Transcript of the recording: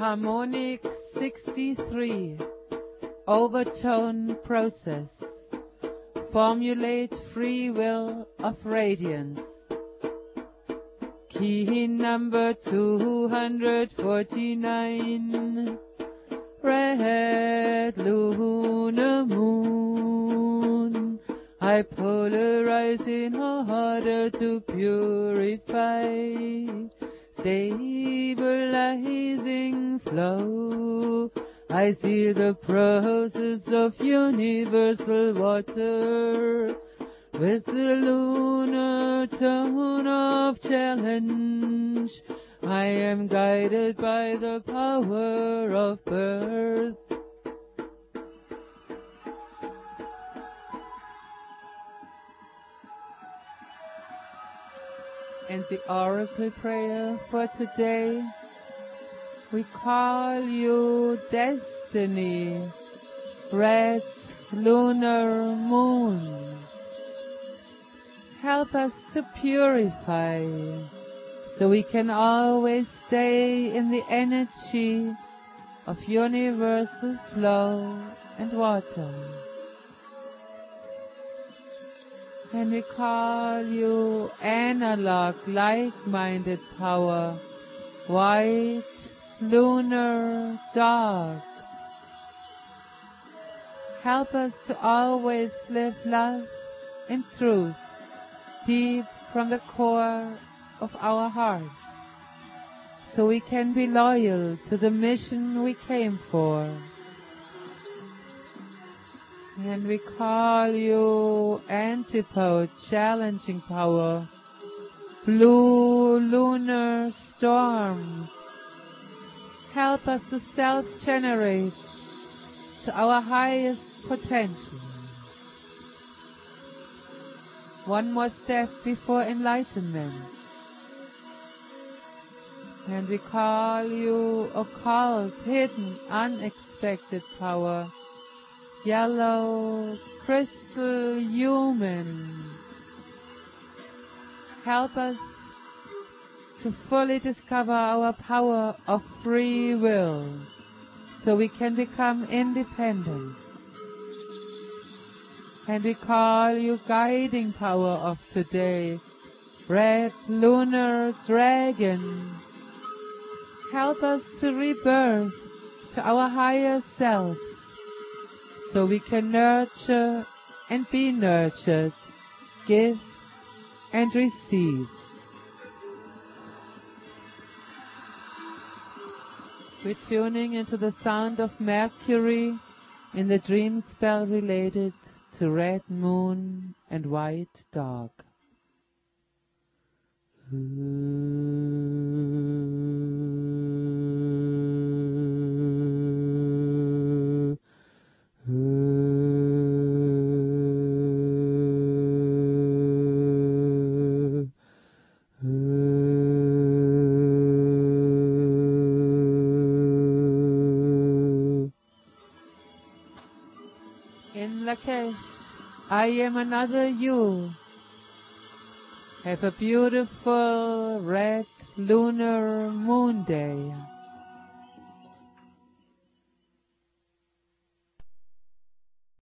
Harmonic 63. Overtone process. Formulate free will of radiance. Key number 249. Red lunar moon. I polarize in order to purify. Stabilizing flow. I see the process of universal water with the lunar tone of challenge. I am guided by the power of birth. And the oracle prayer for today, we call you Destiny, Red Lunar Moon. Help us to purify, so we can always stay in the energy of universal flow and water. And we call you analog, like-minded power, white, lunar, dark. Help us to always live love and truth deep from the core of our hearts, so we can be loyal to the mission we came for. And we call you antipode, challenging power, blue lunar storm. Help us to self-generate to our highest potential. One more step before enlightenment. And we call you occult, hidden, unexpected power, yellow, crystal human. Help us to fully discover our power of free will, so we can become independent. And we call you guiding power of today, red lunar dragon. Help us to rebirth to our higher selves, so we can nurture and be nurtured, give and receive. We're tuning into the sound of Mercury in the dream spell related to red moon and white dog. In Lakesh, I am another you. Have a beautiful red lunar moon day.